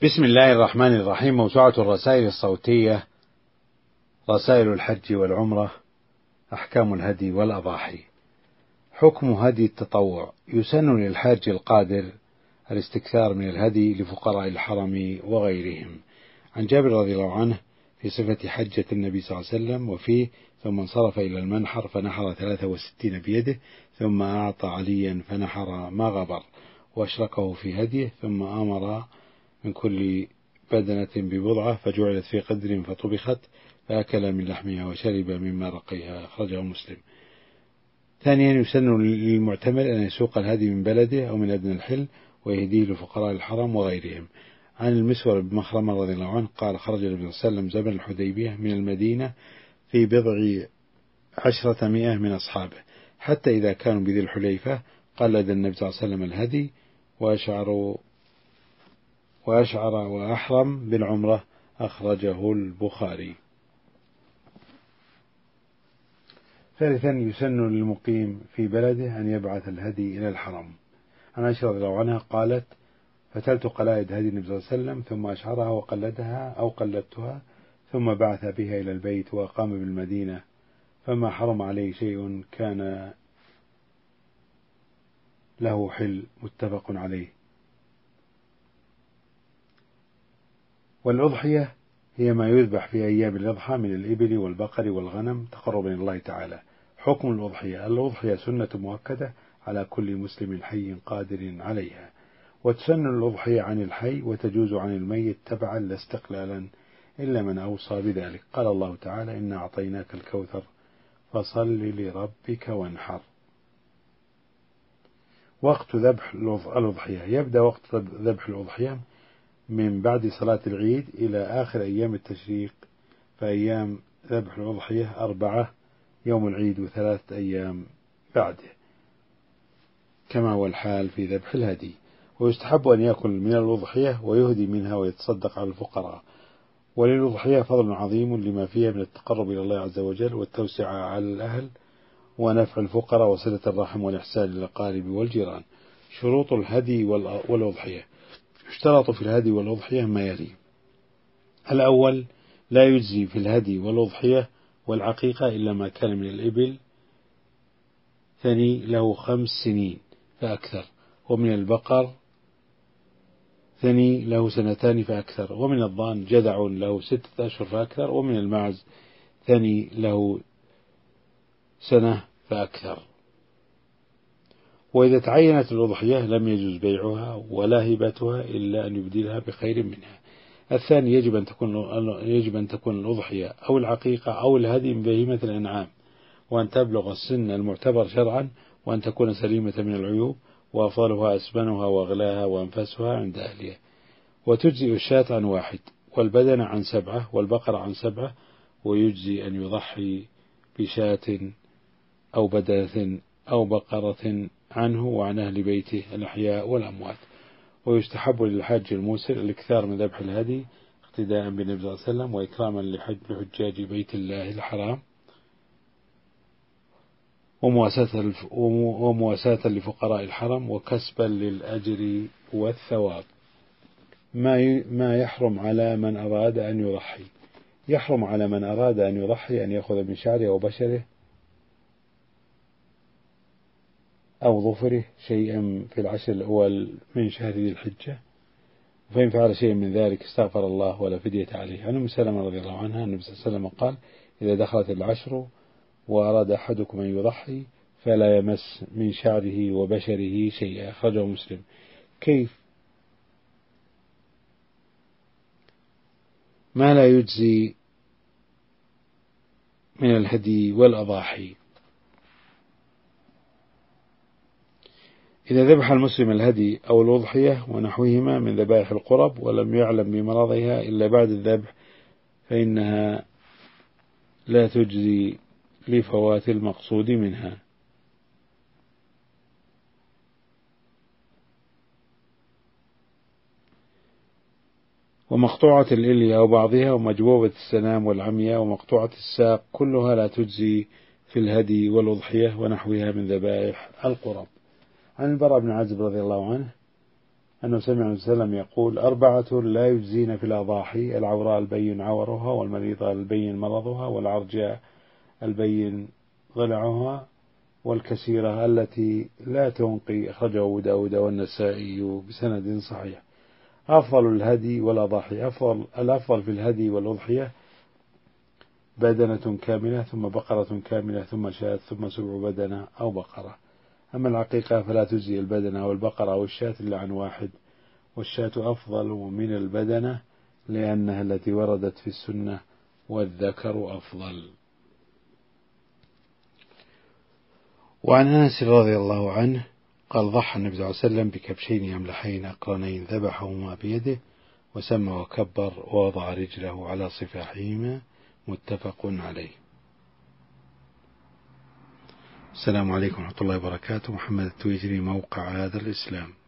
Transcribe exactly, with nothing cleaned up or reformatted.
بسم الله الرحمن الرحيم. موسوعة الرسائل الصوتية، رسائل الحج والعمرة، أحكام الهدي والأضاحي. حكم هدي التطوع: يسن للحاج القادر الاستكثار من الهدي لفقراء الحرم وغيرهم. عن جابر رضي الله عنه في صفة حجة النبي صلى الله عليه وسلم وفيه: ثم انصرف إلى المنحر فنحر ثلاثة وستين بيده، ثم أعطى عليا فنحر ما غبر وأشركه في هديه، ثم أمر من كل بدنة ببضعة فجعلت في قدر فطبخت فأكل من لحمها وشرب من مرقها. أخرجه مسلم. ثانيا، يسن للمعتمر أن يسوق الهدي من بلده أو من أدنى الحل ويهديه لفقراء الحرم وغيرهم. عن المسور بن مخرمة رضي الله عنه قال: خرج النبي صلى الله عليه وسلم زمن الحديبية من المدينة في بضع عشرة مئة من أصحابه، حتى إذا كانوا بذي الحليفة قلد النبي صلى الله عليه وسلم الهدي وأشعروا وأشعر وأحرم بالعمرة. أخرجه البخاري. ثالثا، يسن للمقيم في بلده أن يبعث الهدي إلى الحرم. عن عائشة رضي الله عنها قالت: فتلت قلائد هدي النبي صلى الله عليه وسلم ثم أشعرها وقلدها أو قلدتها، ثم بعث بها إلى البيت وأقام بالمدينة، فما حرم عليه شيء كان له حل. متفق عليه. والأضحية هي ما يذبح في أيام الأضحى من الإبل والبقر والغنم تقربا إلى الله تعالى. حكم الأضحية: الأضحية سنة مؤكدة على كل مسلم حي قادر عليها، وتسن الأضحية عن الحي وتجوز عن الميت تبعا لا استقلالا إلا من أوصى بذلك. قال الله تعالى: إنا أعطيناك الكوثر فصل لربك وانحر. وقت ذبح الأضحية: يبدأ وقت ذبح الأضحية من بعد صلاة العيد إلى آخر أيام التشريق، فأيام ذبح الأضحية أربعة يوم العيد وثلاثة أيام بعده، كما هو الحال في ذبح الهدي. ويستحب أن يأكل من الأضحية ويهدي منها ويتصدق على الفقراء. وللأضحية فضل عظيم لما فيها من التقرب إلى الله عز وجل والتوسعة على الأهل ونفع الفقراء وصلة الرحم والإحسان للأقارب والجيران. شروط الهدي والأضحية: يشترط في الهدي والأضحية ما يلي: الأول، لا يجزي في الهدي والأضحية والعقيقة إلا ما كان من الإبل. ثاني، له خمس سنين فأكثر. ومن البقر ثاني له سنتان فأكثر. ومن الضان جدع له ستة أشهر فأكثر. ومن المعز ثاني له سنة فأكثر. وإذا تعينت الأضحية لم يجوز بيعها ولا هبتها إلا أن يبدلها بخير منها. الثاني، يجب أن تكون يجب أن تكون الأضحية أو العقيقة أو الهدي من بهيمة الأنعام، وأن تبلغ السن المعتبر شرعا، وأن تكون سليمة من العيوب، وأفضلها أسمنها وأغلاها وأنفسها عند أهلها. وتجزئ الشاة عن واحد، والبدن عن سبعة، والبقر عن سبعة. ويجزي أن يضحي بشاة أو بدنة أو بقرة عنه وعن أهل بيته الأحياء والأموات. ويستحب للحاج الموسر الاكثار من ذبح الهدي اقتداء بالنبي صلى الله عليه وسلم وإكراما لحجاج بيت الله الحرام ومواساة لفقراء الحرم وكسبا للأجر والثواب. ما ما يحرم على من أراد أن يضحي: يحرم على من أراد أن يضحي أن يأخذ من شعره أو بشره أو ظفره شيئا في العشر الأول من شهر ذي الحجة، فإن فعل شيئا من ذلك استغفر الله ولا فدية عليه. عن أم سلمة رضي الله عنها النبي صلى الله عليه وسلم قال: إذا دخلت العشر وأراد أحدكم أن يضحي فلا يمس من شعره وبشره شيئا. أخرجه مسلم. كيف؟ ما لا يجزي من الهدي والأضاحي: إذا ذبح المسلم الهدي أو الأضحية ونحوهما من ذبائح القرب ولم يعلم بمرضها إلا بعد الذبح فإنها لا تجزي لفوات المقصود منها. ومقطوعة الإلية أو بعضها ومجبوبة السنام والعمياء ومقطوعة الساق كلها لا تجزي في الهدي والأضحية ونحوها من ذبائح القرب. عن البراء بن عازب رضي الله عنه أنه سمع النبي صلى الله عليه وسلم يقول: أربعة لا يجزين في الأضاحي: العوراء البين عورها، والمريضة البين مرضها، والعرجاء البين ضلعها، والكسيرة التي لا تنقي. أخرجه أبو داود والنسائي بسند صحيح. أفضل الهدي والأضاحي: أفضل الأفضل في الهدي والأضحية بدنة كاملة، ثم بقرة كاملة، ثم شاة، ثم سبع بدنة أو بقرة. أما العقيقة فلا تجزي البدنة والبقرة أو الشاة إلا عن واحد، والشاة أفضل من البدنة لأنها التي وردت في السنة، والذكر أفضل. وعن أنس رضي الله عنه قال: ضحى النبي صلى الله عليه وسلم بكبشين أملحين أقرنين ذبحهما بيده وسمى وكبر ووضع رجله على صفاحهما، متفق عليه. السلام عليكم ورحمة الله وبركاته. محمد التويجري، موقع هذا الإسلام.